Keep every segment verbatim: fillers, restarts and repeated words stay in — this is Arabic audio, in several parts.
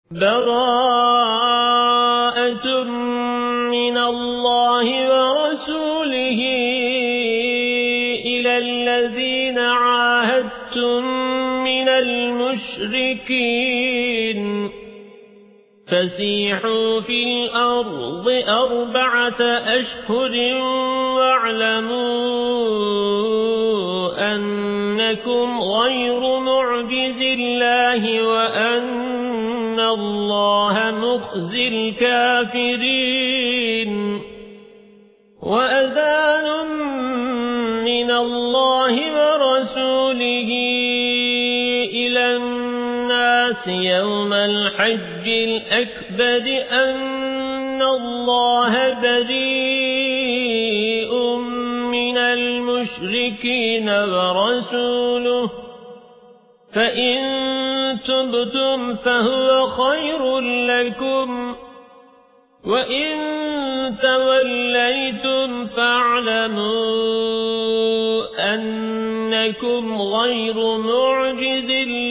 براءة من الله ورسوله إلى الذين عاهدتم من المشركين فسيحوا في الأرض أربعة أشهر واعلموا أنكم غير معجز الله وأن الله مخزي الكافرين وأذان من الله ورسوله إلى الناس يوم الحج الأكبر أن الله بريء من المشركين ورسوله فإن تبتم فهو خير لكم وإن توليتم فاعلموا أنكم غير معجز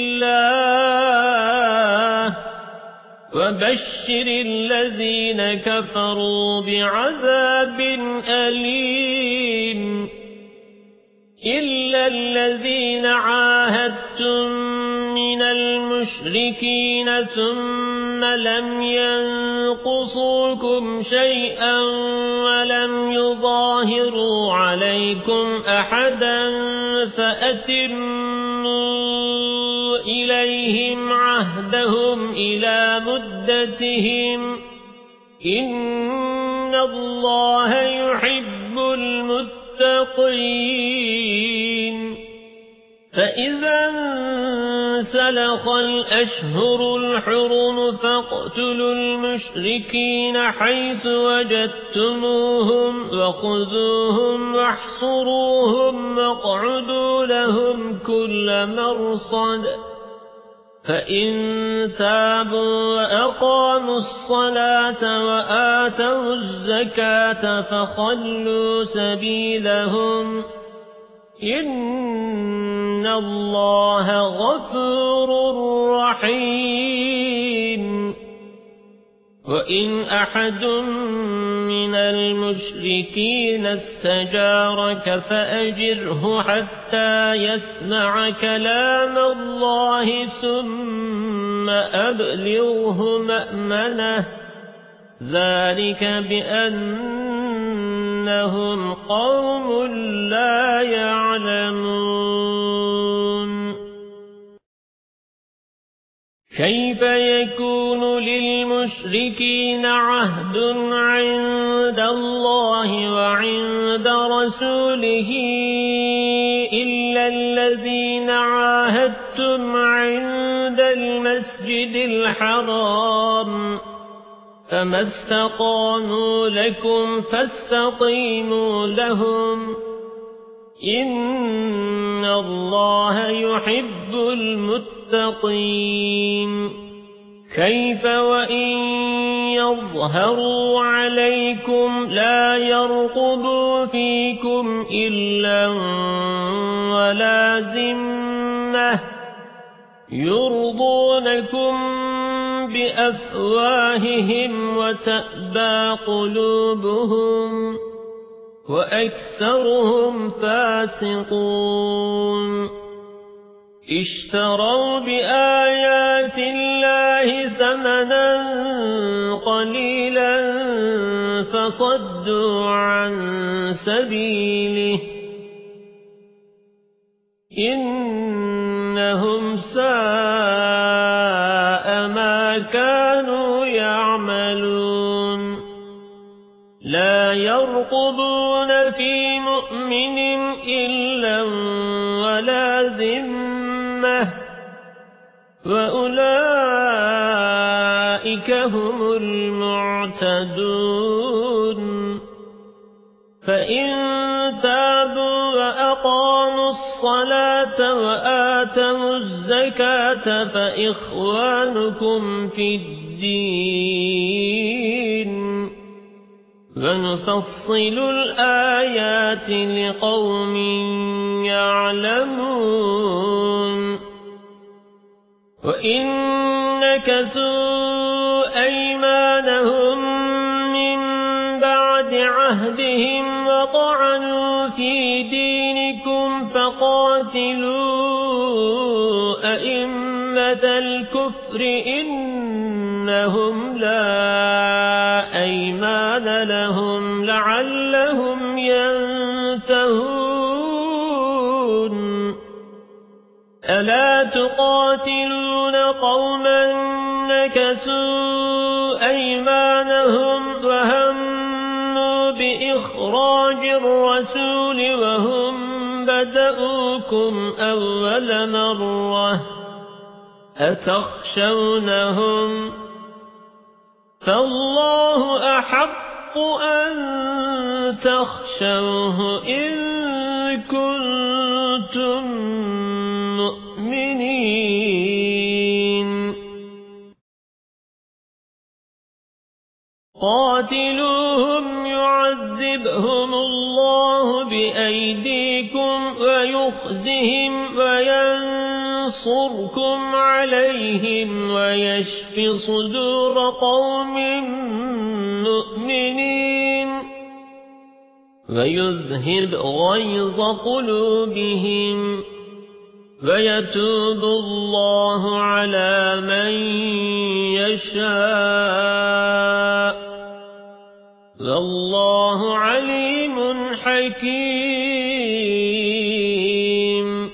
الله وبشر الذين كفروا بعذاب أليم إلا الذين عاهدتم من المشركين ثم لم ينقصوكم شيئا ولم يظاهروا عليكم أحدا فأتموا إليهم عهدهم إلى مدتهم إن الله يحب المتقين فإذا انسلخ الأشهر الحرم فاقتلوا المشركين حيث وجدتموهم وخذوهم واحصروهم واقعدوا لهم كل مرصد فإن تابوا وأقاموا الصلاة وآتوا الزكاة فخلوا سبيلهم إن الله غفور رحيم وإن أحد من المشركين استجارك فأجره حتى يسمع كلام الله ثم أبلغه مأمنه ذلك بأنهم قوم لا يعلمون كيف يكون للمشركين عهد عند الله وعند رسوله إلا الذين عاهدتم عند المسجد الحرام فما استقاموا لكم فاستقيموا لهم إن الله يحب المتقين كيف وإن يظهروا عليكم لا يرقبوا فيكم إلا ولا ذمة يرضونكم بأفواههم وتأبى قلوبهم وأكثرهم فاسقون اشتروا بآيات الله ثمنا قليلا فصدوا عن سبيله إنهم ساء ما كانوا يعملون لا يرقبون في مؤمن إلا ولا ذمة وأولئك هم المعتدون فإن تابوا وأقاموا الصلاة وآتوا الزكاة فإخوانكم في الدين ونفصل الآيات لقوم يعلمون وإن نكثوا أيمانهم من بعد عهدهم وطعنوا في دينكم فقاتلوا أئمة الكفر إنهم لا أيمان لهم لعلهم ينتهون ألا تقاتلون قوما نكثوا أيمانهم وهموا بإخراج الرسول وهم بدؤوكم أول مرة أتخشونهم فالله أحق أن تخشوه إن كنتم مؤمنين قاتلوهم يعذبهم الله بأيديكم ويخزهم وينصركم عليهم ويشف صدور قوم مؤمنين ويذهب غيظ قلوبهم ويتوب الله على من يشاء والله عليم حكيم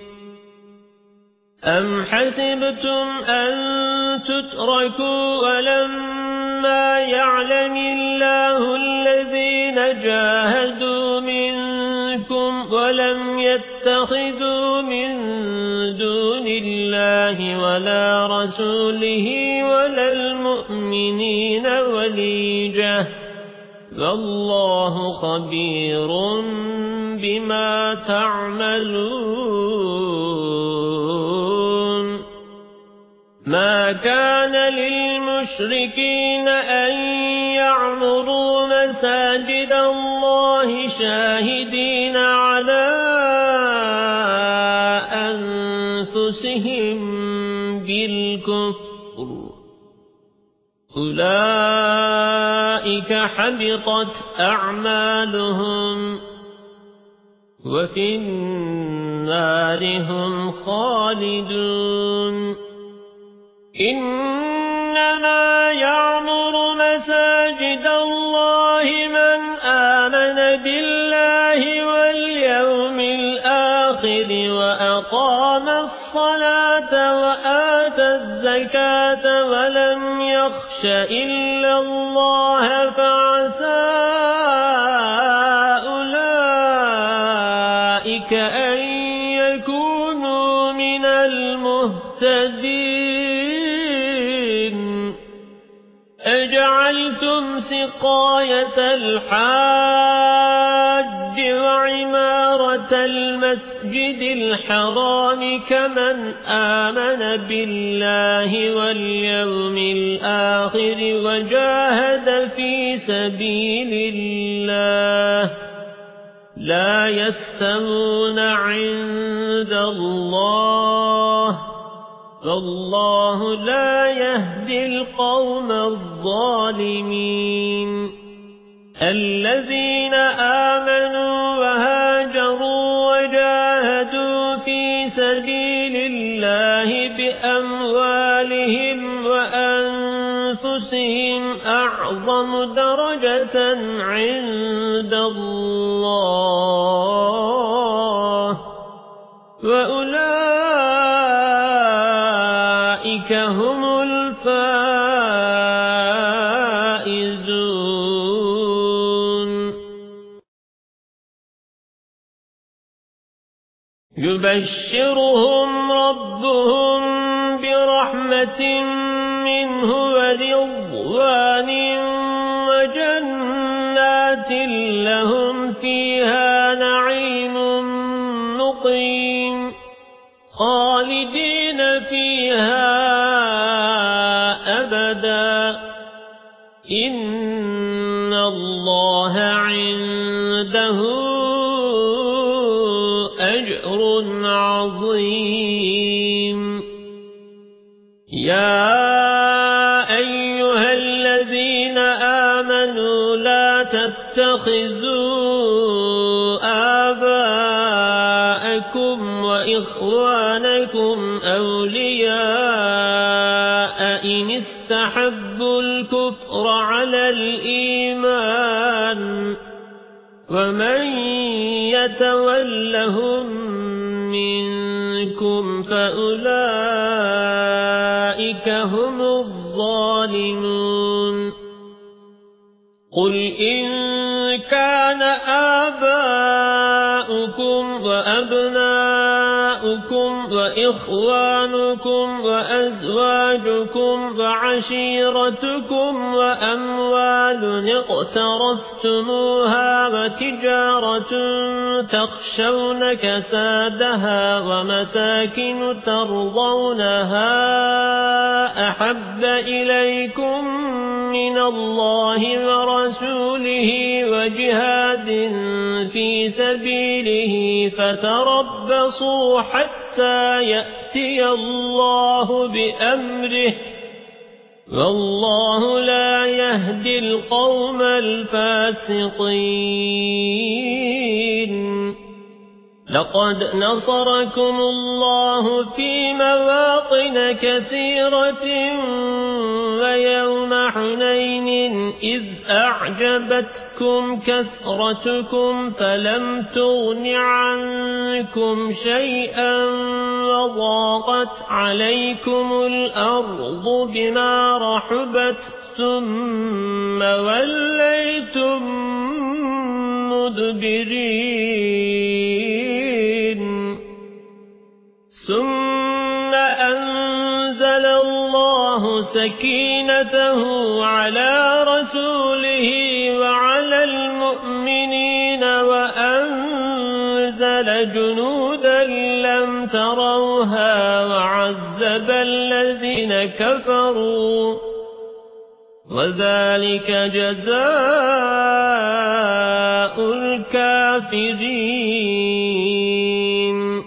أم حسبتم أن تتركوا ولما يعلم الله الذين جاهدوا منكم ولم يتخذوا من دون الله ولا رسوله ولا المؤمنين وليجة والله خبير بما تعملون ما كان للمشركين أن يعمروا مساجد الله شاهدين على أنفسهم بالكفر أولئك حبطت أعمالهم وفي النار هم خالدون إنما يعمر مساجد الله من آمن بالله واليوم الآخر وأقام الصلاة وآتى الزكاة ولم يخش إلا الله فعسى أولئك أن يكونوا من المهتدين أجعلتم سقاية الحاج وعمارة المسجد الحرام كمن آمن بالله واليوم الآخر وجاهد في سبيل الله لا يستوون عند الله والله لا يهدي القوم الظالمين الذين آمنوا وهاجروا وجاهدوا في سبيل الله بأموالهم وأنفسهم أعظم درجة عند الله وأولئك هم الفائزون يبشرهم ربهم برحمة منه ورضوان وجنات لهم فيها نعيم مقيم خالدين فيها أبدا إن الله عنده أجر عظيم يا الذين آمنوا لا تتخذوا آباءكم وإخوانكم أولياء إن استحبوا الكفر على الإيمان ومن يتولهم منكم فأولئك هم الظالمون قل إن كان آباؤكم وأبناؤكم وإخوانكم وأزواجكم وعشيرتكم وأموال اقترفتموها وتجارة تخشون كسادها ومساكن ترضونها أحب إليكم من الله ورسوله وجهاد في سبيله فتربصوا حتى يأتي الله بأمره والله لا يهدي القوم الفاسقين لقد نصركم الله في مواطن كثيرة ويوم حنين إذ أعجبتكم كثرتكم فلم تغن عنكم شيئا وضاقت عليكم الأرض بما رحبت ثم وليتم مدبرين ثم أنزل الله سكينته على رسوله وعلى المؤمنين وأنزل جنودا لم تروها وعذب الذين كفروا وذلك جزاء الكافرين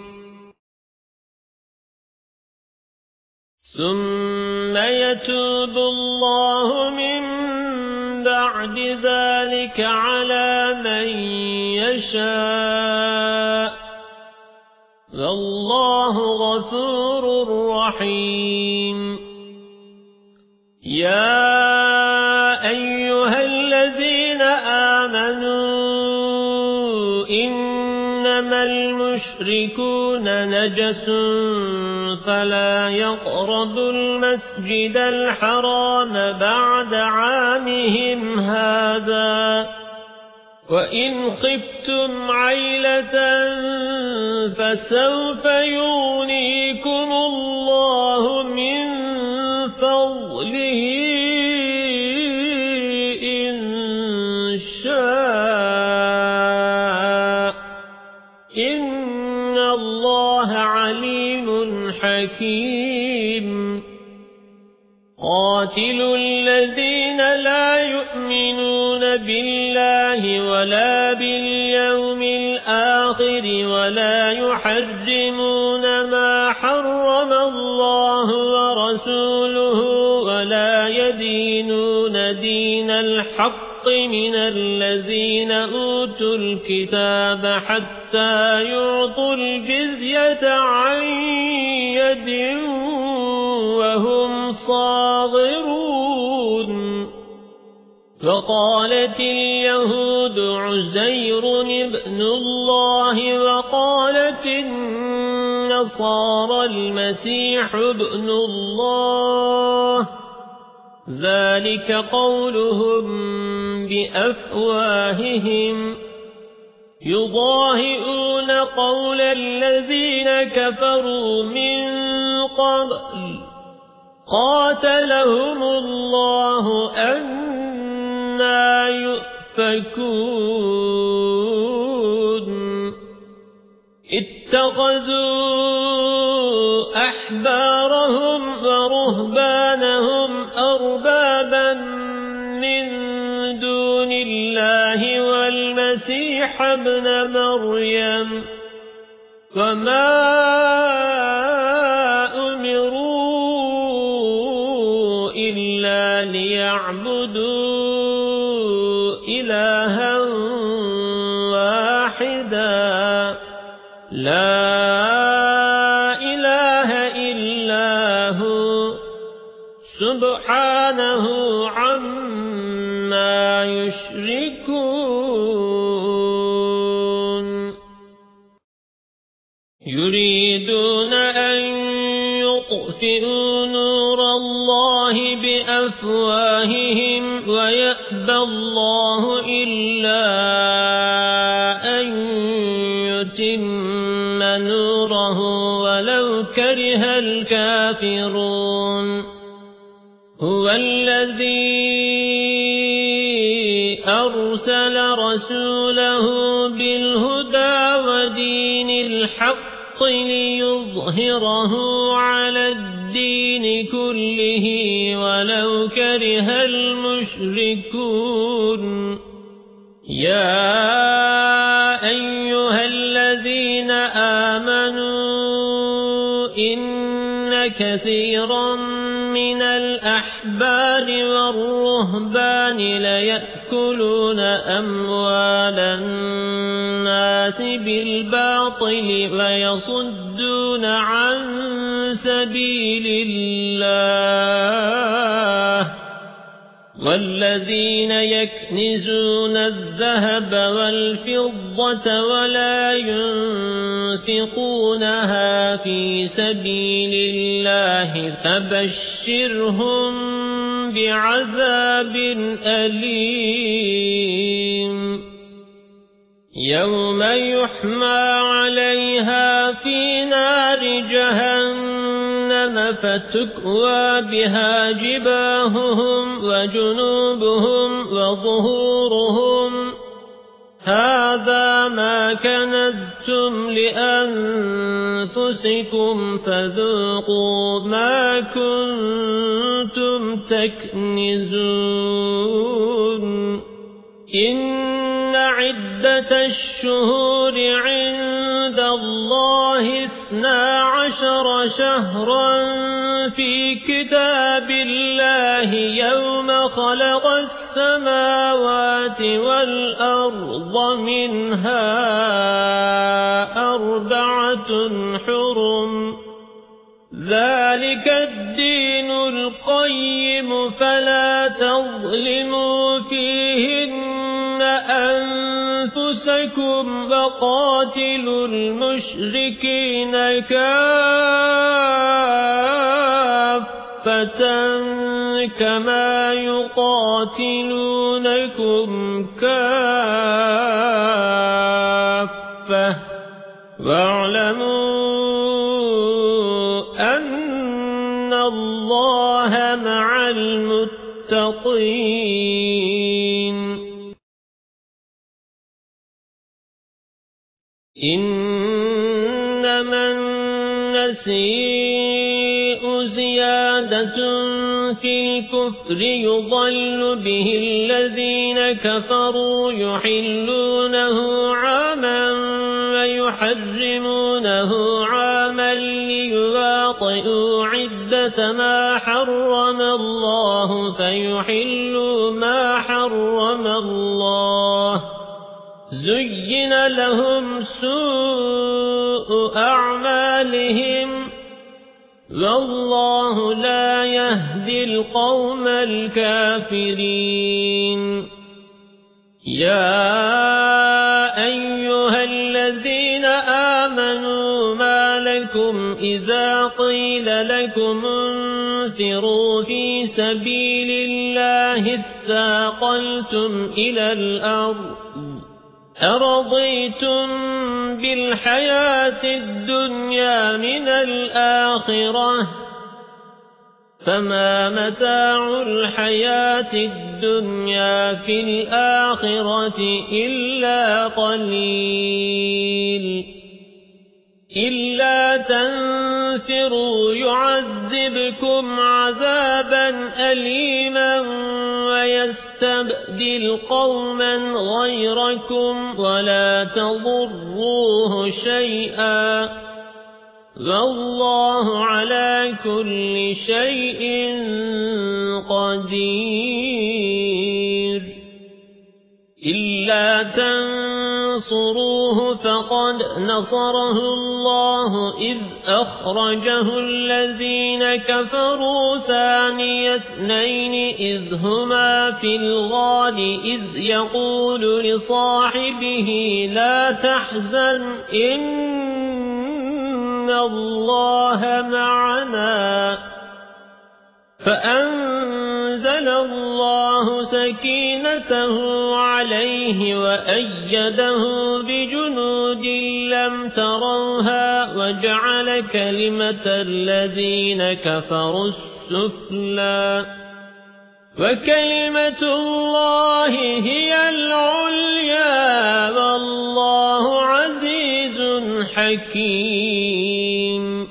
ثم يتوب الله من بعد ذلك على من يشاء والله غفور رحيم يا أيها الذين آمنوا إنما المشركون نجس فلا يقربوا المسجد الحرام بعد عامهم هذا وإن خفتم عيلة فسوف يغنيكم الله من فضله إن شاء إن الله عليم حكيم قاتلوا الذين لا يؤمنون بالله ولا باليوم الآخر ولا يحرمون ما حرم الله ورسوله ولا يدينون دين الحق من الذين أوتوا الكتاب حتى يعطوا الجزية عن يد وهم صاغرون وقالت اليهود عزير ابن الله وقالت النصارى المسيح ابن الله ذلك قولهم بأفواههم يضاهئون قول الذين كفروا من قبل قاتلهم الله أنى يؤفكون اتخذوا أحبارهم ورهبانهم أربابا من دون الله والمسيح ابن مريم وما أمروا إلا ليعبدوا إلها واحدا لا إله إلا هو سبحانه عما يشركون يريدون أن يطفئوا نور الله بأفواههم ويأبى الله إلا أن يتم نوره ولو كره الكافرون هو الذي أرسل رسوله بالهدى ودين الحق ليظهره على الدين كله ولو كره المشركون يا أيها الذين آمنوا إن كثيرا من الأحبار والرهبان ليأكلون أموال الناس بالباطل ويصدون عن سبيل الله والذين يكنزون الذهب والفضة ولا ينفقونها في سبيل الله فبشرهم بعذاب أليم يوم يحمى عليها في نار جهنم فتكوى بها جباههم وجنوبهم وظهورهم هذا ما كنزتم لأنفسكم فذوقوا ما كنتم تكنزون إن عدة الشهور عند الله اثنا عشر شهرا في كتاب الله يوم خلق السماوات والأرض منها أربعة حرم ذلك الدين القيم فلا تظلموا فيهن أنفسكم وقاتلوا المشركين كافة كما يقاتلونكم كافة واعلموا أن الله مع المتقين إنما النسيء زيادة في الكفر يضل به الذين كفروا يحلونه عاما ويحرمونه عاما ليواطئوا عدة ما حرم الله فيحلوا ما حرم الله زين لهم سوء أعمالهم والله لا يهدي القوم الكافرين يا أيها الذين آمنوا ما لكم إذا قيل لكم انفروا في سبيل الله اثاقلتم إلى الأرض أرضيتم بالحياة الدنيا من الآخرة فما متاع الحياة الدنيا في الآخرة إلا قليل إلا تنفروا يعذبكم عذابا أليما ويستبدل قوما غيركم ولا تضروه شيئا والله على كل شيء قدير. إلا تنصروه فقد نصره الله إذ أخرجه الذين كفروا ثاني اثنين إذ هما في الغار إذ يقول لصاحبه لا تحزن إن الله معنا، فأنزل الله سكينته عليه وأيده بجنود لم تروها وجعل كلمة الذين كفروا السفلى وكلمة الله هي العليا والله عزيز حكيم.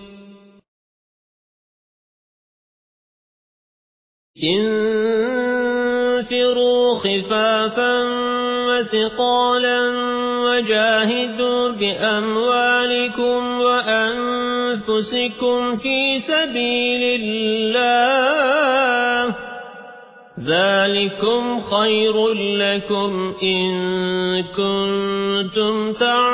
انفروا خفافا وثقالا وجاهدوا بأموالكم وأنفسكم في سبيل الله ذلكم خير لكم إن كنتم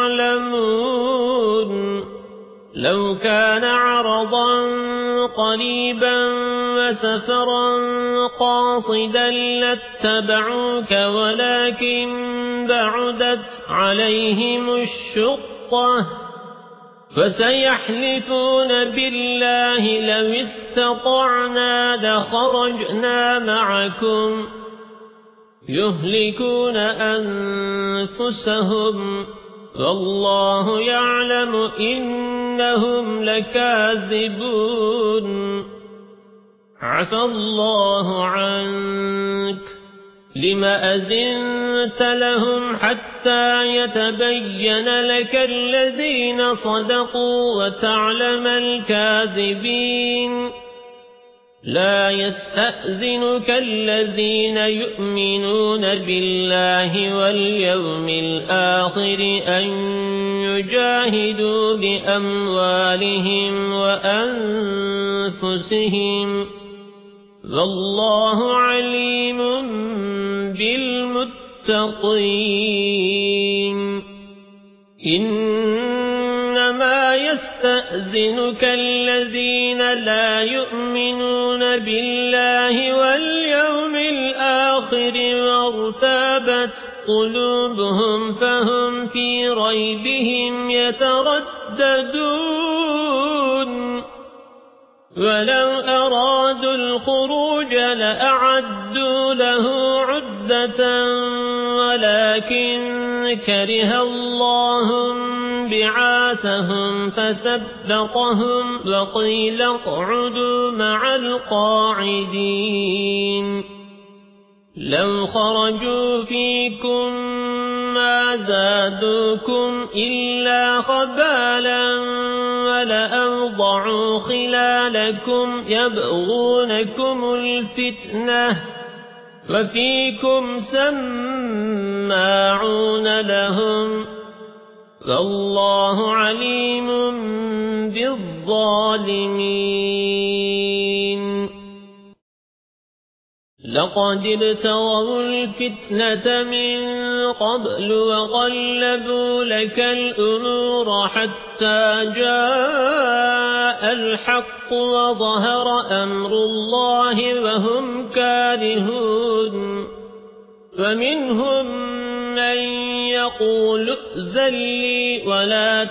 تعلمون. لو كان عرضا قريبا وسفرا قاصدا لاتبعوك ولكن بعدت عليهم الشقة فسيحلفون بالله لو استطعنا لخرجنا معكم يهلكون أنفسهم والله يعلم إنهم لكاذبون. عفى الله عنك لما أذنت لهم حتى يتبين لك الذين صدقوا وتعلم الكاذبين. لا يستأذنك الذين يؤمنون بالله واليوم الآخر أن يجاهدوا بأموالهم وأنفسهم والله عليم بالمتقين. إنما يستأذنك الذين لا يؤمنون بالله واليوم الآخر وارتابت قلوبهم فهم في ريبهم يترددون. ولو أرادوا الخروج لأعدوا له عدة ولكن كره الله بعاثهم فثبطهم وقيل اقعدوا مع القاعدين. لو خرجوا فيكم ما زادوكم إلا خبالا ولأوضعوا خلالكم يبغونكم الفتنة وفيكم سماعون لهم والله عليم بالظالمين. لقد ابتغوا الفتنة من قبل وقلبوا لك الأمور حتى جاء الحق وظهر أمر الله وهم كارهون. ومنهم من يقول ائذن لي ولا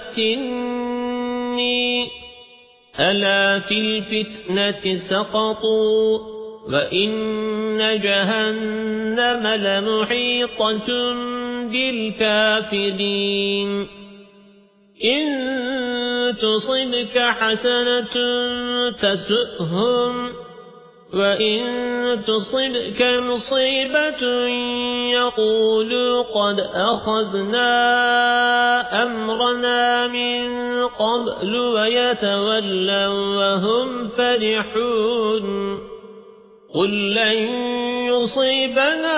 تفتني ألا في الفتنة سقطوا وإن جهنم لمحيطة بالكافرين. إن تصبك حسنة تسؤهم وإن تصبك مصيبة يقولوا قد أخذنا أمرنا من قبل ويتولوا وهم فرحون. قل لن يصيبنا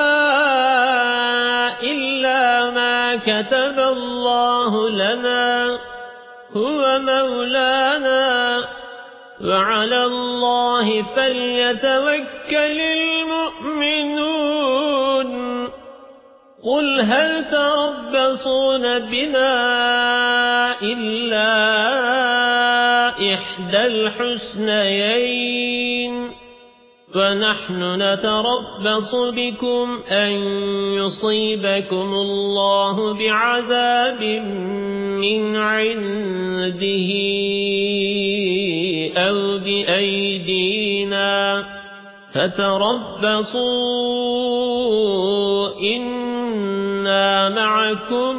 إلا ما كتب الله لنا هو مولانا وعلى الله فليتوكل المؤمنون قل هل تربصون بنا إلا إحدى الحسنيين ونحن نتربص بكم أن يصيبكم الله بعذاب من عنده أو بأيدينا فتربصوا إنا معكم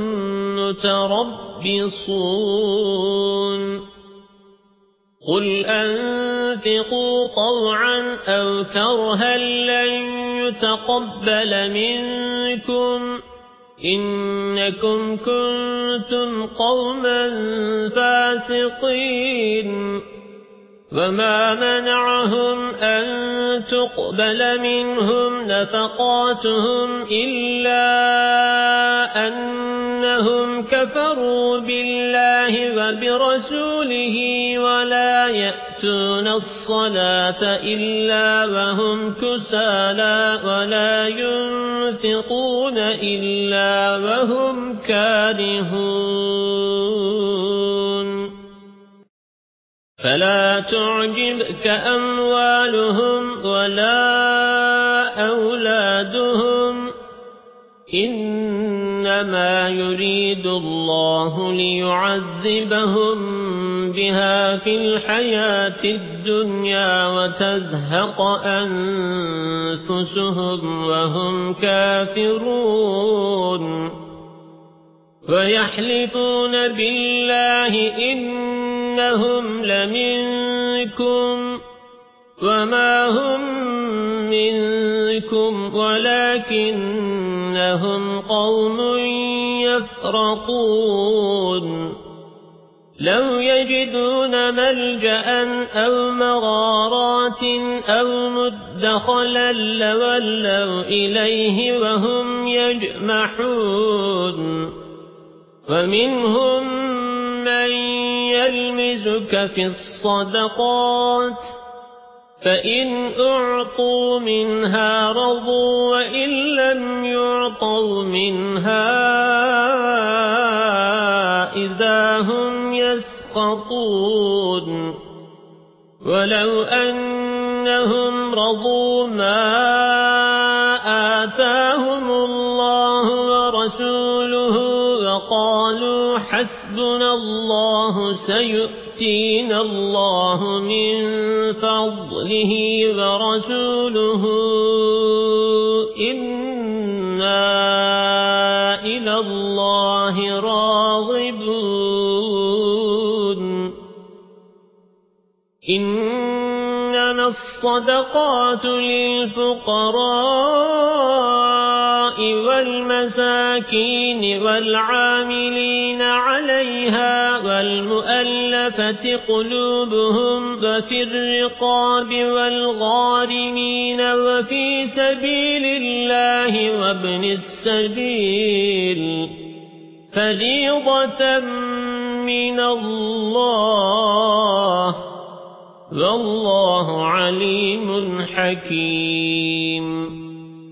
متربصون قل أنفقوا طوعا أو كرها لن يتقبل منكم إنكم كنتم قوما فاسقين وما منعهم أن تقبل منهم نفقاتهم إلا أنهم كفروا بالله وبرسوله ولا يأتون الصلاة إلا وهم كسالى ولا ينفقون إلا وهم كارهون فلا تعجبك أموالهم ولا أولادهم إنما يريد الله ليعذبهم بها في الحياة الدنيا وتزهق أنفسهم وهم كافرون ويحلفون بالله إنهم لمنكم وما هم منكم ولكنهم قوم يفرقون لو يجدون ملجأ أو مغارات أو مدخلا لولوا إليه وهم يجمحون ومنهم من يلمزك في الصدقات فإن أعطوا منها رضوا وإن لم يعطوا منها إذا هم يسخطون ولو أنهم رضوا ما آتاهم الله ورسوله وقالوا حسبنا الله سيؤتينا الله من فضله ورسوله إنا إلى الله راغبون إنما الصدقات للفقراء والمساكين والعاملين عليها والمؤلفة قلوبهم وفي الرقاب والغارمين وفي سبيل الله وابن السبيل فريضة من الله والله عليم حكيم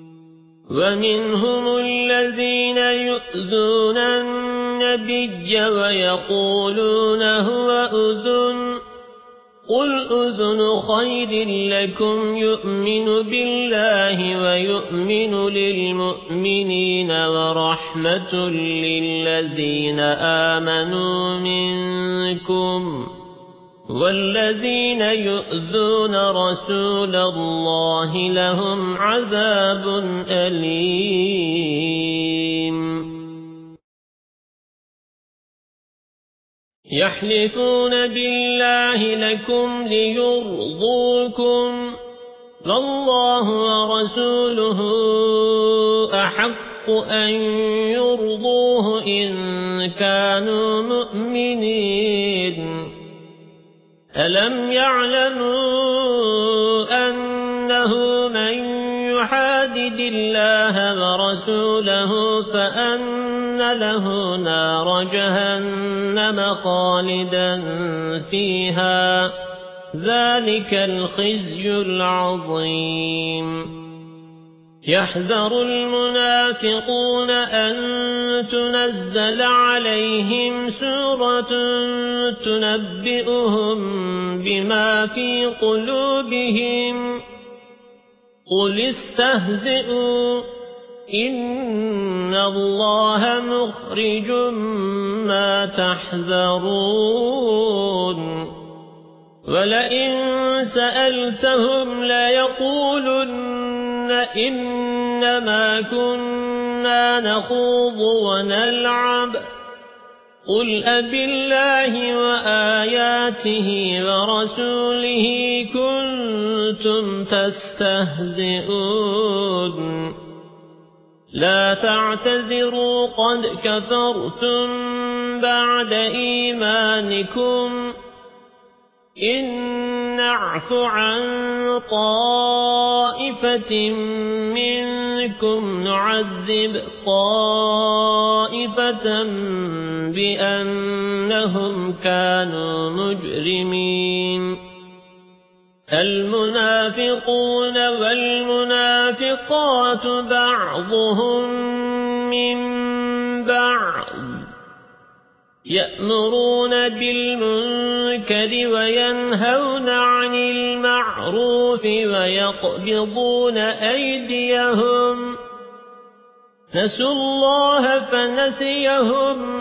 ومنهم الذين يؤذون النبي ويقولون هو أذن قل أذن خير لكم يؤمن بالله ويؤمن للمؤمنين ورحمة للذين آمنوا منكم والذين يؤذون رسول الله لهم عذاب أليم يحلفون بالله لكم ليرضوكم والله ورسوله أحق أن يرضوه إن كانوا مؤمنين ألم يعلموا أنه من يحادد الله ورسوله فأن له نار جهنم خالدا فيها ذلك الخزي العظيم. يحذر المنافقون أن تنزل عليهم سورة تنبئهم بما في قلوبهم قل استهزئوا إن الله مخرج ما تحذرون. ولئن سألتهم ليقولن إنما كنا نخوض ونلعب قل أبالله وآياته ورسوله كنتم تستهزئون لا تعتذروا قد كفرتم بعد إيمانكم إن نعف عن طائفة منكم نعذب طائفة بأنهم كانوا مجرمين. المنافقون والمنافقات بعضهم من بعض يأمرون بالمنكر وينهون عن المعروف ويقبضون أيديهم نسوا الله فنسيهم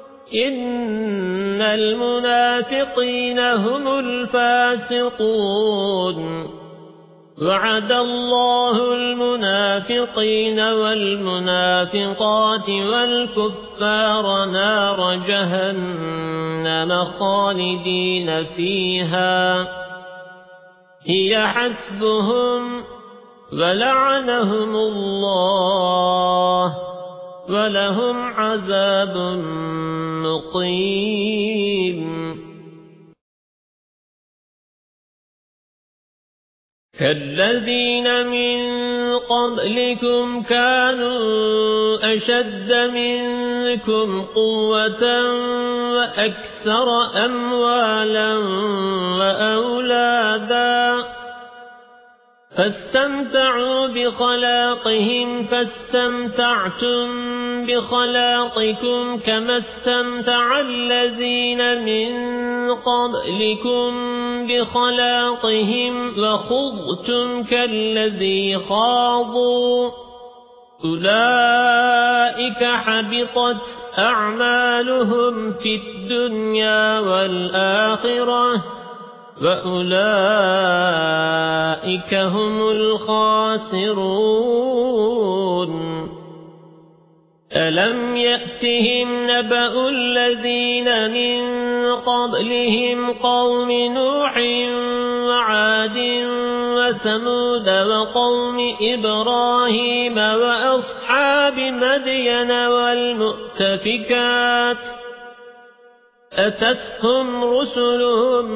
إن المنافقين هم الفاسقون. وعد الله المنافقين والمنافقات والكفار نار جهنم خالدين فيها هي حسبهم ولعنهم الله ولهم عذاب مقيم. كالذين من قبلكم كانوا أشد منكم قوة وأكثر أموالا وأولادا فاستمتعوا بخلاقهم فاستمتعتم بخلاقكم كما استمتع الذين من قبلكم بخلاقهم وخضتم كالذي خاضوا أولئك حبطت أعمالهم في الدنيا والآخرة وأولئك هم الخاسرون. ألم يأتهم نبأ الذين من قبلهم قوم نوح وعاد وثمود وقوم إبراهيم وأصحاب مدين والمؤتفكات أتتهم رسلهم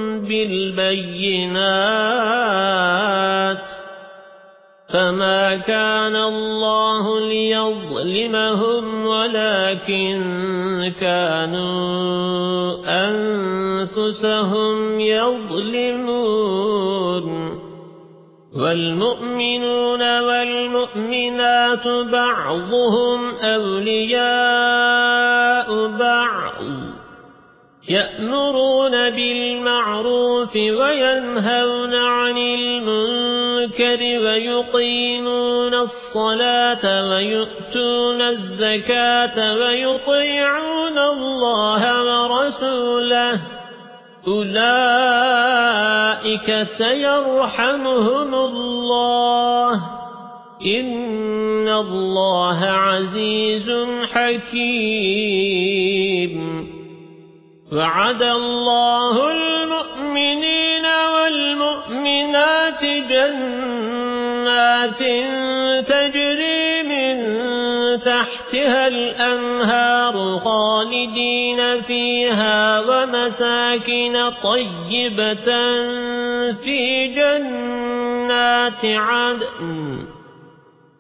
بالبينات فما كان الله ليظلمهم ولكن كانوا أنفسهم يظلمون. والمؤمنون والمؤمنات بعضهم أولياء بعض يأمرون بالمعروف وينهون عن المنكر ويقيمون الصلاة ويؤتون الزكاة ويطيعون الله ورسوله أولئك سيرحمهم الله إن الله عزيز حكيم. وعد الله المؤمنين والمؤمنات جنات تجري من تحتها الأنهار خالدين فيها ومساكن طيبة في جنات عدن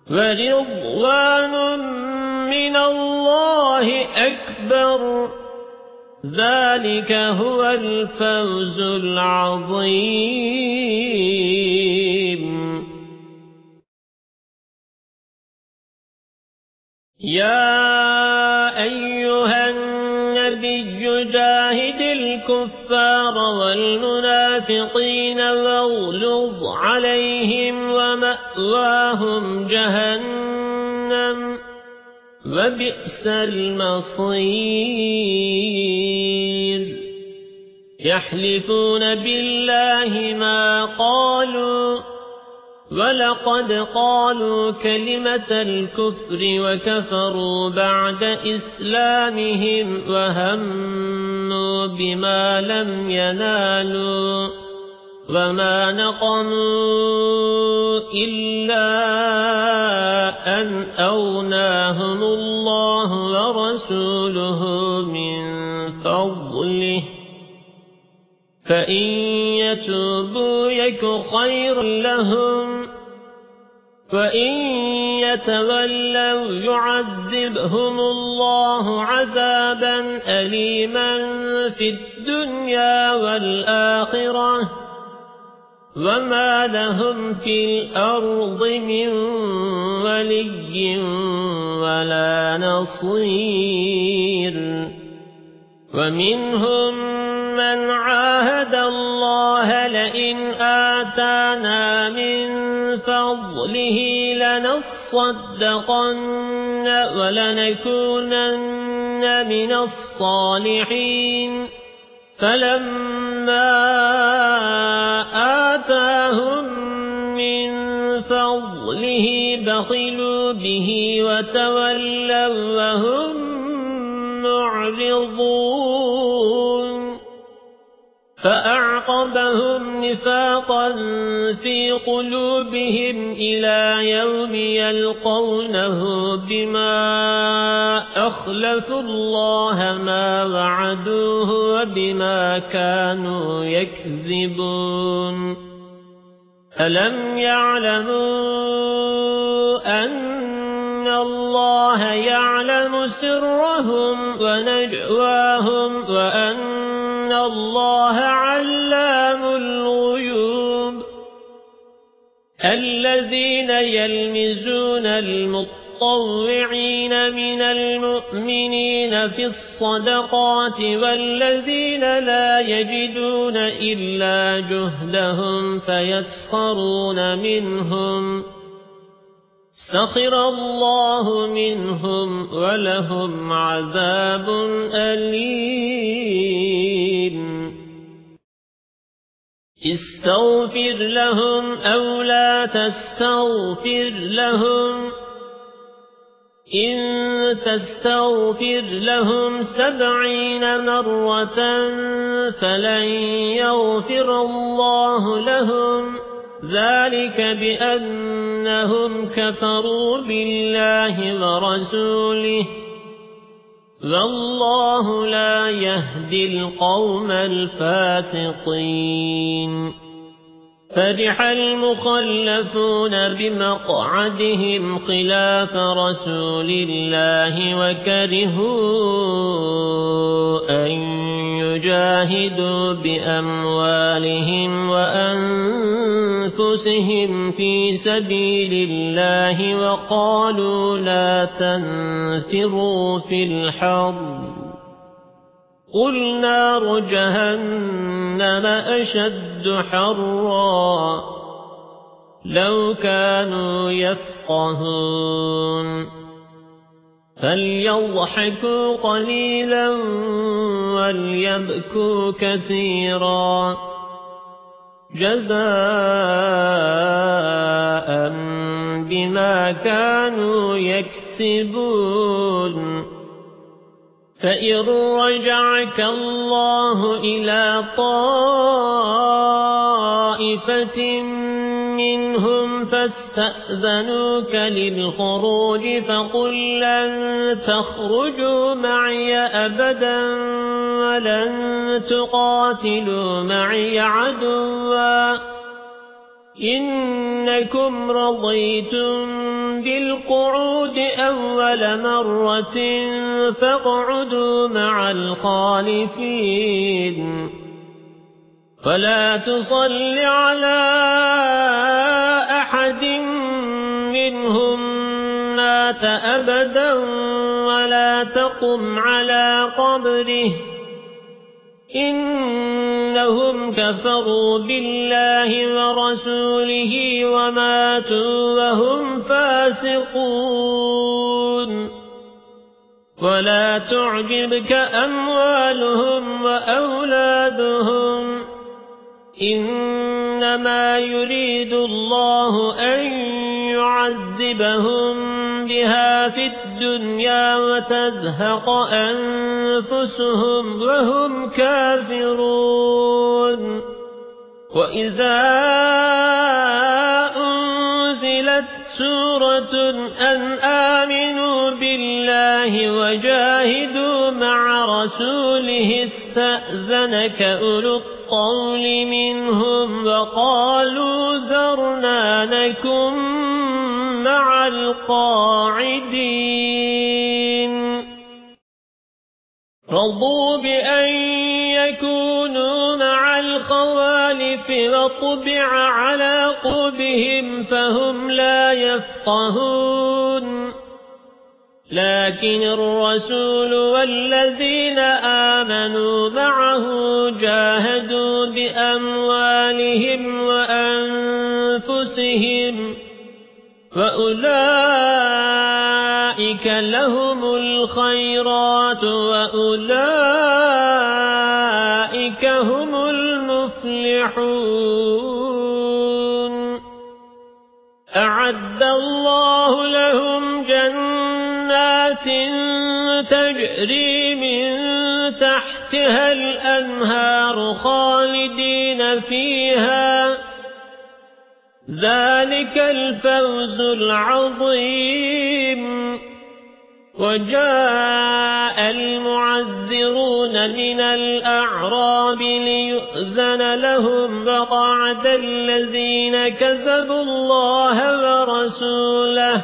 ورضوان من الله أكبر ذلك هو الفوز العظيم. يا أيها النبي جاهد الكفار والمنافقين واغلظ عليهم ومأواهم جهنم وبئس المصير. يحلفون بالله ما قالوا ولقد قالوا كلمة الكفر وكفروا بعد إسلامهم وهموا بما لم ينالوا وما نقموا إلا أن أغناهم الله ورسوله من فضله فإن يتوبوا يك خير لهم وإن يتولوا يعذبهم الله عذابا أليما في الدنيا والآخرة وما لهم في الأرض من ولي ولا نصير. ومنهم من عاهد الله لئن آتانا من فضله لنصدقن ولنكونن من الصالحين فلما آتاهم من فضله بخلوا به وتولوا وهم معرضون. فأعقبهم نفاقا في قلوبهم إلى يوم يلقونه بما أخلفوا الله ما وعدوه وبما كانوا يكذبون. ألم يعلموا أن الله يعلم سرهم ونجواهم وأن الله علام الغيوب. الذين يلمزون المطوعين من المؤمنين في الصدقات والذين لا يجدون إلا جهدهم فيسخرون منهم سخر الله منهم ولهم عذاب أليم. استغفر لهم أو لا تستغفر لهم إن تستغفر لهم سبعين مرة فلن يغفر الله لهم ذلك بأنهم كفروا بالله ورسوله والله لا يهدي القوم الفاسقين. فرح المخلفون بمقعدهم خلاف رسول الله وكرهوا أن يجاهدوا بأموالهم وأنفسهم في سبيل الله وقالوا لا تنفروا في الحرب قل نار جهنم أشد حرا لو كانوا يفقهون. فليضحكوا قليلا وليبكوا كثيرا جزاء بما كانوا يكسبون. فإن رجعك الله إلى طائفة منهم فاستأذنوك للخروج فقل لن تخرجوا معي أبدا ولن تقاتلوا معي عدوا إنكم رضيتم بالقعود أول مرة فاقعدوا مع الخالفين فلا تصل على أحد منهم مات أبدا ولا تقم على قبره إنهم كفروا بالله ورسوله وماتوا وهم فاسقون ولا تعجبك أموالهم وأولادهم إنما يريد الله أن يعذبهم بها في الدنيا وتزهق أنفسهم وهم كافرون وإذا أنزلت سورة أن آمنوا بالله وجاهدوا مع رسوله استأذنك أولو القول منهم وقالوا ذرنا نكن مع القاعدين رضوا بأن يكونوا مع الخوالف وطبع على قلوبهم فهم لا يفقهون لكن الرسول والذين آمنوا معه جاهدوا بأموالهم وأنفسهم وأولئك لهم الخيرات وأولئك هم المفلحون أعد الله لهم جنات تجري من تحتها الأنهار خالدين فيها ذلك الفوز العظيم وجاء المعذرون من الأعراب ليؤذن لهم وقعد الذين كذبوا الله ورسوله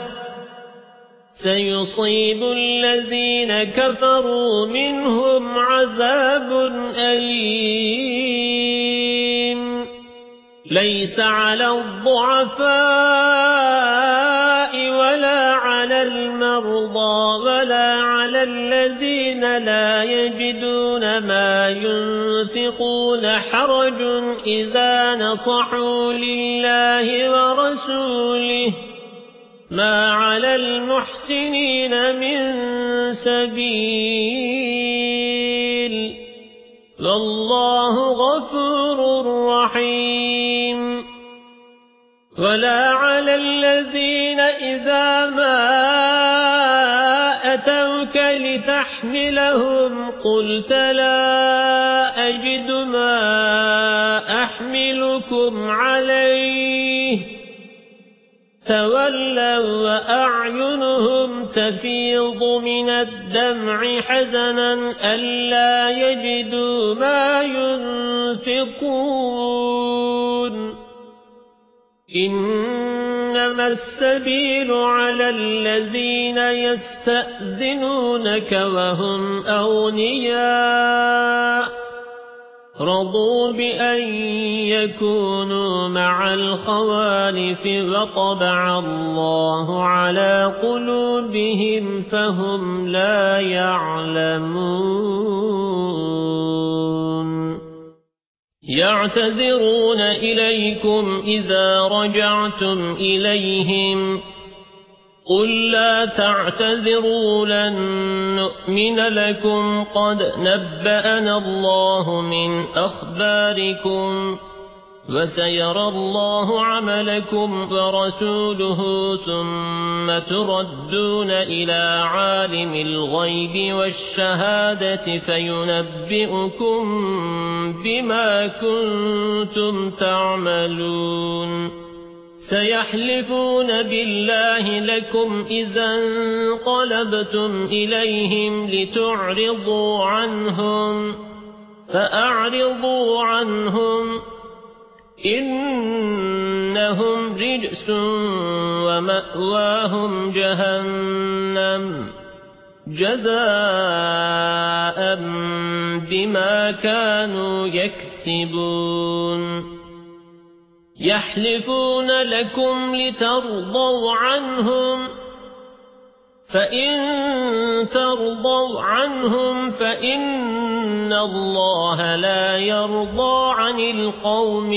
سيصيب الذين كفروا منهم عذاب أليم ليس على الضعفاء ولا على المرضى ولا على الذين لا يجدون ما ينفقون حرج إذا نصحوا لله ورسوله ما على المحسنين من سبيل والله غفور رحيم ولا على الذين إذا ما أتوك لتحملهم قلت لا أجد ما أحملكم عليه تولوا وأعينهم تفيض من الدمع حزنا ألا يجدوا ما ينفقون إنما السبيل على الذين يستأذنونك وهم أغنياء رضوا بأن يكونوا مع الخوالف وطبع الله على قلوبهم فهم لا يعلمون يعتذرون إليكم إذا رجعتم إليهم قل لا تعتذروا لن نؤمن لكم قد نبأنا الله من أخباركم وسيرى الله عملكم ورسوله ثم تردون إلى عالم الغيب والشهادة فينبئكم بما كنتم تعملون سيحلفون بالله لكم إذا انقلبتم إليهم لتعرضوا عنهم فأعرضوا عنهم إنهم رجس ومأواهم جهنم جزاء بما كانوا يكسبون يحلفون لكم لترضوا عنهم فإن ترضوا عنهم فإن الله لا يرضى عن القوم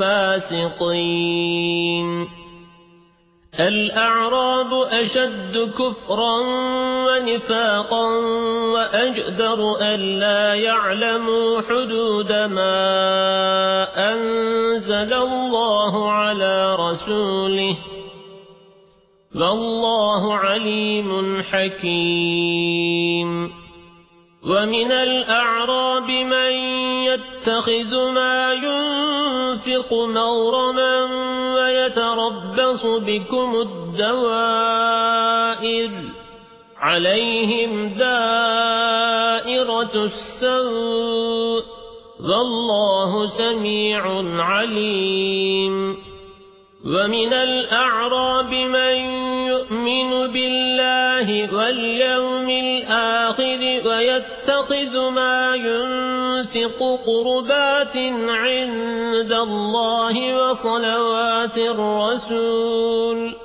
الفاسقين الأعراب أشد كفرا ونفاقا وأجدر ألا يعلموا حدود ما أنزل الله على رسوله والله عليم حكيم ومن الأعراب من يتخذ ما ينفق مغرما ويتربص بكم الدوائر عليهم دائرة السوء والله سميع عليم ومن الأعراب من يؤمن بالله واليوم الآخر ويتخذ ما ينفق قربات عند الله وصلوات الرسول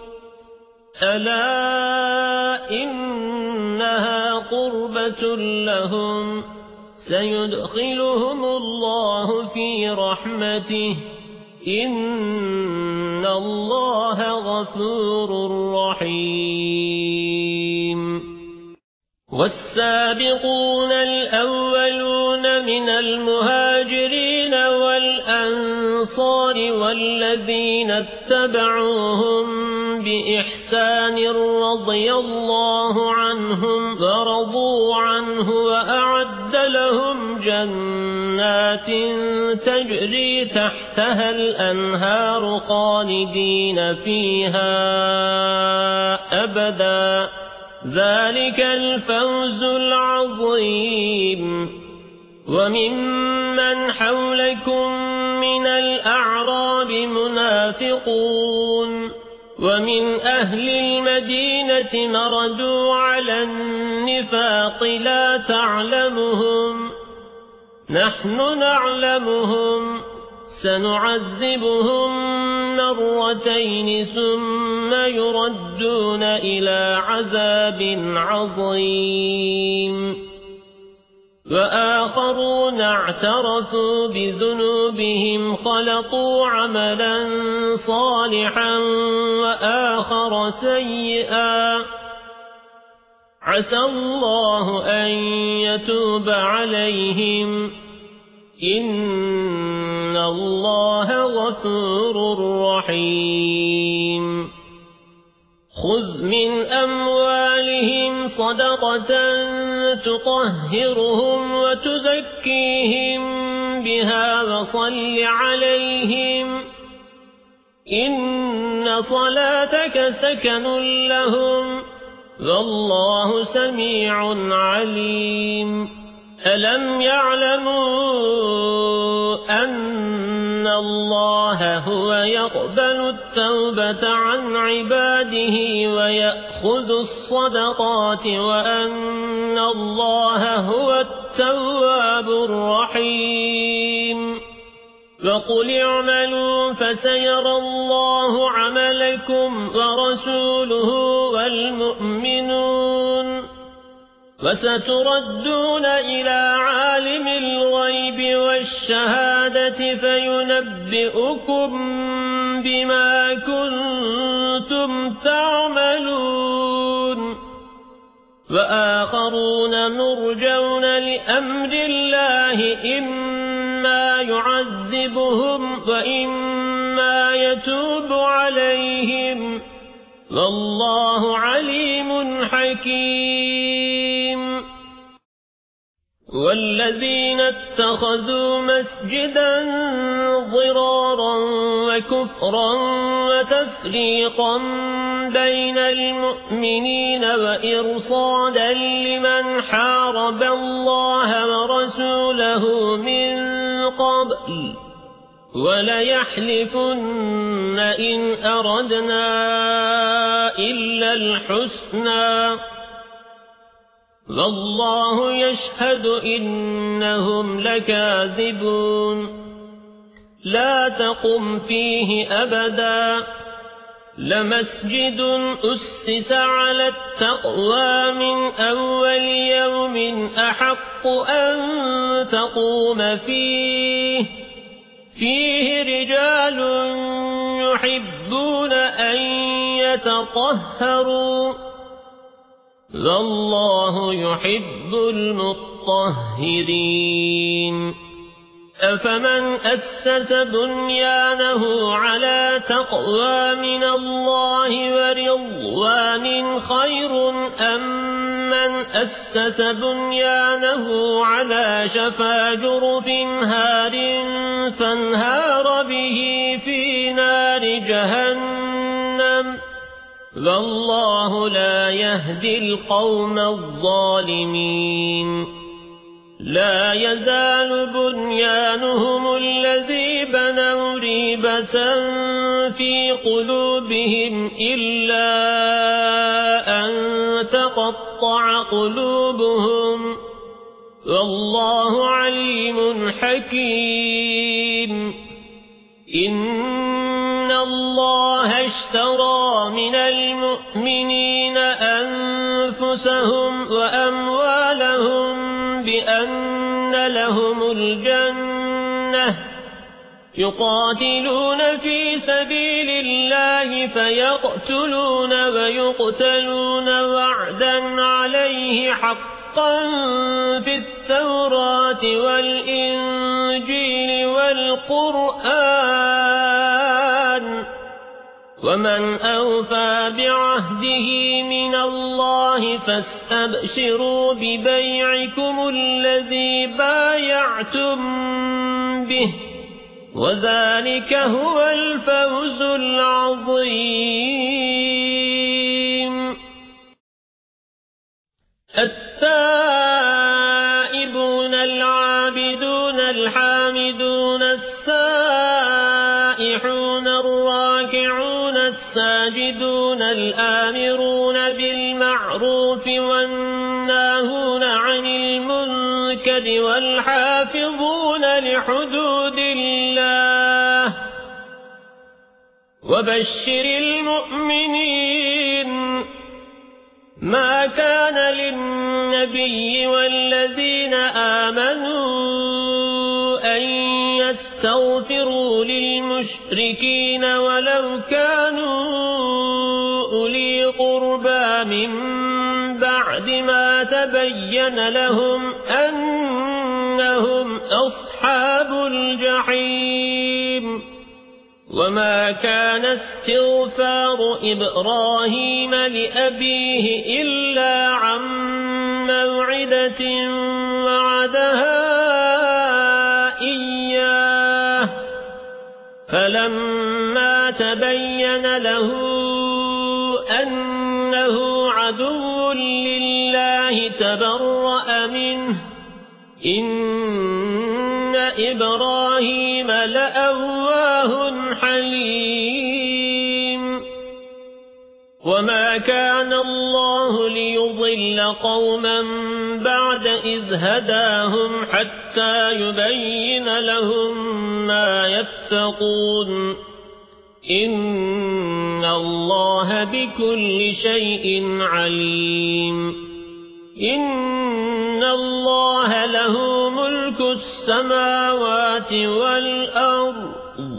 ألا إنها قربة لهم سيدخلهم الله في رحمته إن الله غفور رحيم والسابقون الأولون من المهاجرين والأنصار والذين اتبعوهم بإحسان رضي الله عنهم ورضوا عنه وأعد لهم جنات تجري تحتها الأنهار خالدين فيها أبدا ذلك الفوز العظيم وممن حولكم من الأعراب منافقون ومن أهل المدينة مردوا على النفاق لا تعلمهم نحن نعلمهم سنعذبهم مرتين ثم يردون إلى عذاب عظيم وآخرون اعترفوا بذنوبهم خلقوا عملا صالحا وآخر سيئا عسى الله أن يتوب عليهم إن الله غفور رحيم خذ من أموالهم صدقة تطهرهم وتزكيهم بها وصل عليهم إن صلاتك سكن لهم والله سميع عليم ألم يعلموا أن الله هو يقبل التوبة عن عباده ويأخذ الصدقات وأن الله هو التواب الرحيم وقل اعملوا فسيرى الله عملكم ورسوله والمؤمنون وستردون إلى عالم الغيب والشهادة فينبئكم بما كنتم تعملون وآخرون مرجون لأمر الله إما يعذبهم وإما يتوب عليهم والله عليم حكيم والذين اتخذوا مسجدا ضرارا وكفرا وتفريقا بين المؤمنين وإرصادا لمن حارب الله ورسوله من قبل وليحلفن إن أردنا إلا الحسنى والله يشهد إنهم لكاذبون لا تقم فيه أبدا لمسجد أسس على التقوى من أول يوم أحق أن تقوم فيه فيه رجال يحبون أن يتطهروا والله يحب المطهرين أفمن أسس بنيانه على تقوى من الله ورضوان خير أم من أسس بنيانه على شفا جرف هار فانهار به في نار جهنم والله لا يهدي القوم الظالمين لا يزال بنيانهم الذي بنوا ريبة في قلوبهم إلا أن تقطع قلوبهم والله عليم حكيم إن الله اشترى من المؤمنين أنفسهم وأموالهم بأن لهم الجنة يقاتلون في سبيل الله فيقتلون ويقتلون وعدا عليه حقا في التوراة والإنجيل والقرآن ومن أوفى بعهده من الله فاستبشروا ببيعكم الذي بايعتم به وذلك هو الفوز العظيم التائبون العابدون الحامدون السائحون الراكعون الساجدون الآمرون بالمعروف والناهون عن المنكر والحافظون لحدود الله وبشر المؤمنين ما كان للنبي والذين آمنوا أن يستغفروا للمشركين ولو كانوا أولي قربى من بعد ما تبين لهم أنهم أصحاب الجحيم وما كان استغفار إبراهيم لأبيه إلا عن موعدة وعدها إياه فلما تبين له أنه عدو لله تبرأ منه إن إبراهيم لأواه حليم وما كان الله ليضل قوما بعد إذ هداهم حتى يبين لهم ما يتقون إن الله بكل شيء عليم إن الله له ملك السماوات والأرض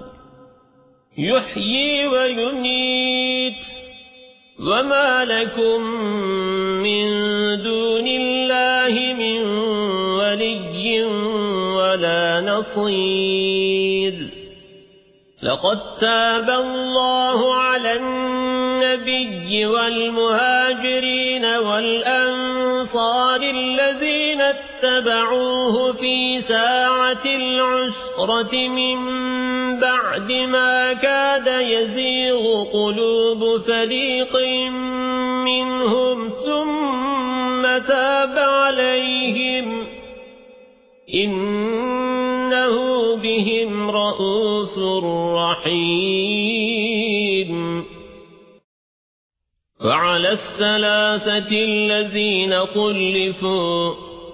يحيي ويميت وما لكم من دون الله من ولي ولا نصير لقد تاب الله على النبي والمهاجرين والأنصار الذين اتبعوه في ساعة العسرة من بعد ما كاد يزيغ قلوب فريق منهم ثم تاب عليهم إن إنه بهم رءوف رحيم. وعلى الثلاثة الذين خلفوا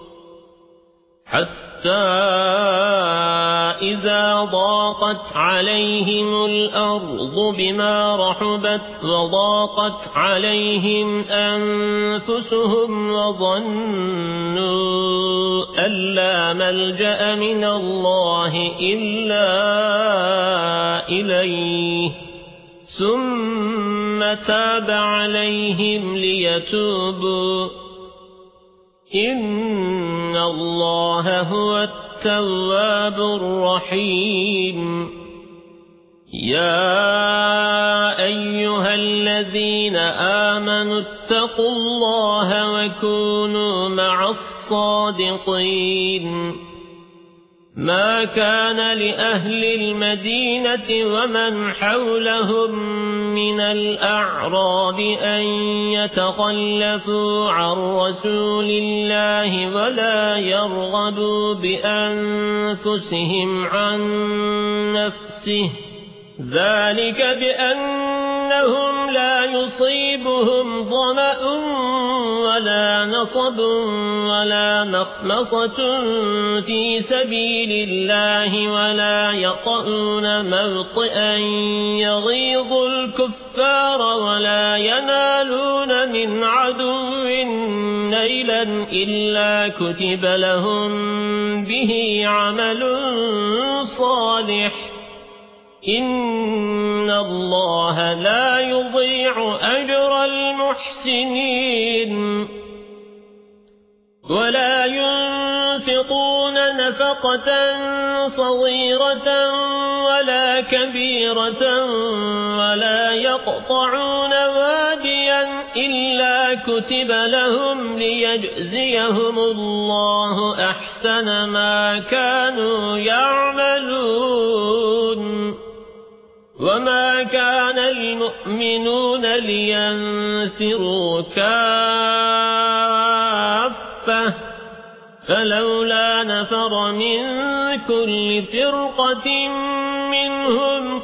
حتى إذا ضاقت عليهم الأرض بما رحبت وضاقت عليهم أنفسهم وظنوا أن لا ملجأ من الله إلا إليه ثم تاب عليهم ليتوبوا إن الله هو التواب الرحيم. يا أيها الذين آمنوا اتقوا الله وكونوا مع الصادقين. ما كان لأهل المدينة ومن حولهم من الأعراب أن يتخلفوا عن رسول الله ولا يرغبوا بأنفسهم عن نفسه ذلك بأنهم لا يصيبهم ظمأ ولا نصب ولا مخمصة في سبيل الله ولا يطؤون موطئا يغيظ الكفار ولا ينالون من عدو نيلا إلا كتب لهم به عمل صالح إن الله لا يضيع أجر المحسنين. ولا ينفقون نفقة صغيرة ولا كبيرة ولا يقطعون واديا إلا كتب لهم ليجزيهم الله أحسن ما كانوا يعملون. وما كان المؤمنون لينفروا كافة فلولا نفر من كل فرقة منهم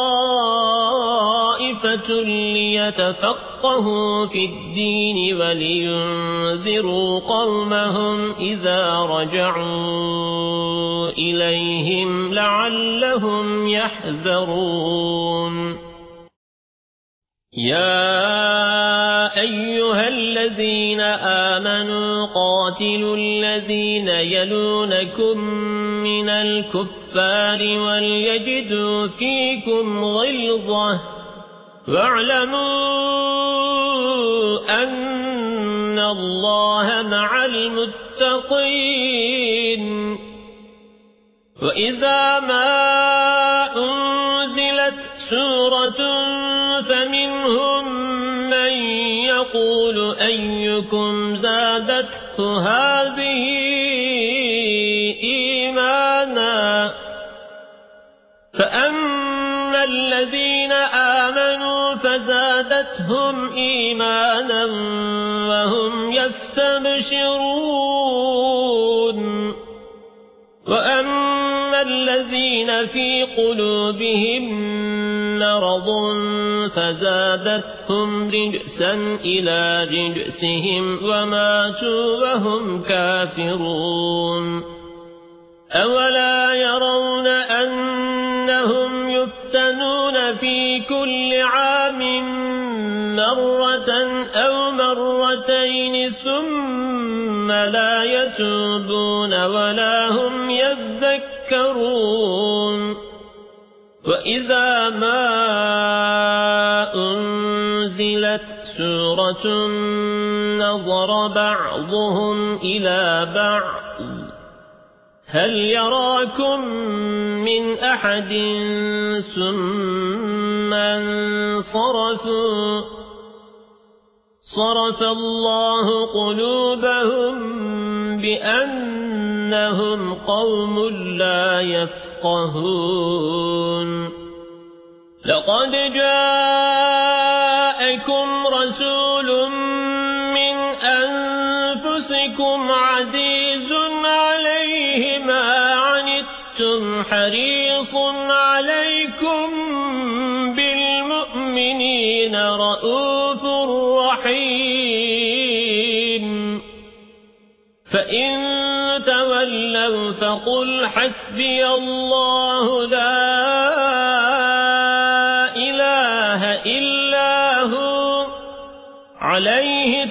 طائفة ليتفقهوا في الدين ولينذروا قومهم إذا رجعوا إليهم لعلهم يحذرون. يا أيها الذين آمنوا قاتلوا الذين يلونكم من الكفار وليجدوا فيكم غلظة واعلموا أن الله مع المتقين. وإذا ما أنزلت سورة فمنهم من يقول أيكم زادته هذه إيمانا فأما الذين آمنوا فزادتهم إيمانا وهم يستبشرون. وأما الذين في قلوبهم مرض فزادتهم رجسا إلى رجسهم وماتوا وهم كافرون. أولا يرون أنهم يفتنون في كل عام مرة أو مرتين ثم لا يتوبون ولا هم يذكرون. وإذا ما أنزلت سورة نظر بعضهم إلى بعض هل يراكم من أحد ثم انصرفوا صرف الله قلوبهم بأنهم قوم لا يفقهون. لقد جاءكم رسول من أنفسكم عزيز عليه ما عنتم حريص عليكم بالمؤمنين رؤوف رحيم فإن تولوا فقل حسبي الله لا إله إلا هو عليه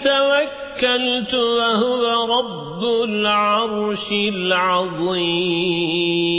توكلت وهو رب العرش العظيم.